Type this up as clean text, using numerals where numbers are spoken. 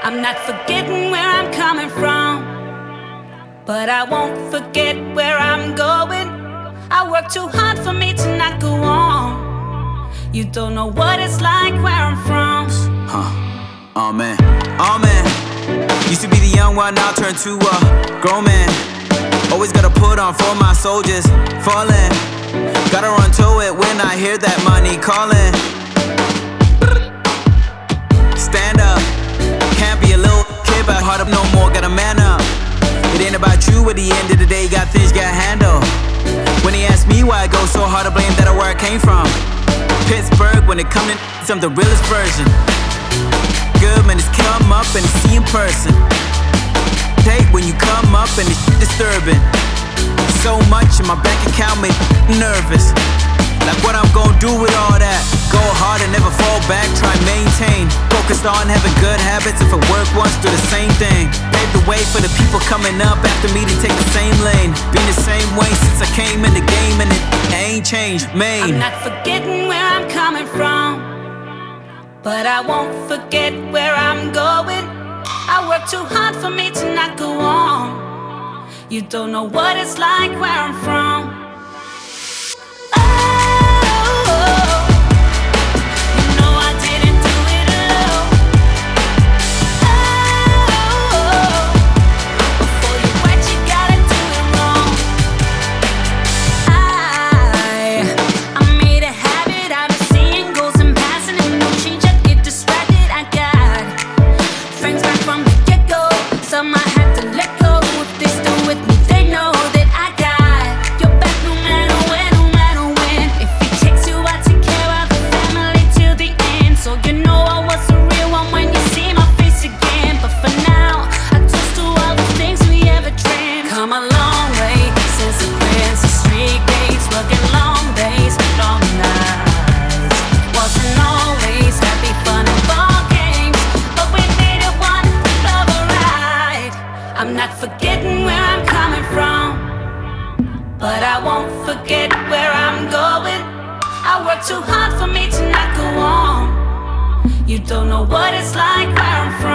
I'm not forgetting where I'm coming from, but I won't forget where I'm going. I work too hard for me to not go on. You don't know what it's like where I'm from. Oh man, oh man. Used to be the young one, now turned to a grown man. Always gotta put on for my soldiers falling. Gotta run to it when I hear that money calling. Stand up, can't be a little kid, but hard up no more, gotta man up. It ain't about you at the end of the day, got things got handled. When he asked me why I go so hard to blame that where I came from. Pittsburgh, when it come to I'm the realest version. Good man, it's come up and it's see in person. Take when you come up and it's disturbing. So much in my bank account made me nervous. Like what I'm gonna do with all that? Go hard and never fall back, try maintain. Focused on having good habits, if it work once, do the same thing. Pave the way for the people coming up after me to take the same lane. Been the same way since I came in the game and it ain't changed, man. I'm not forgetting where I'm coming from, but I won't forget where I'm going. I work too hard for me to not go on. You don't know what it's like where I'm from. I'm not forgetting where I'm coming from, but I won't forget where I'm going. I work too hard for me to not go on. You don't know what it's like where I'm from.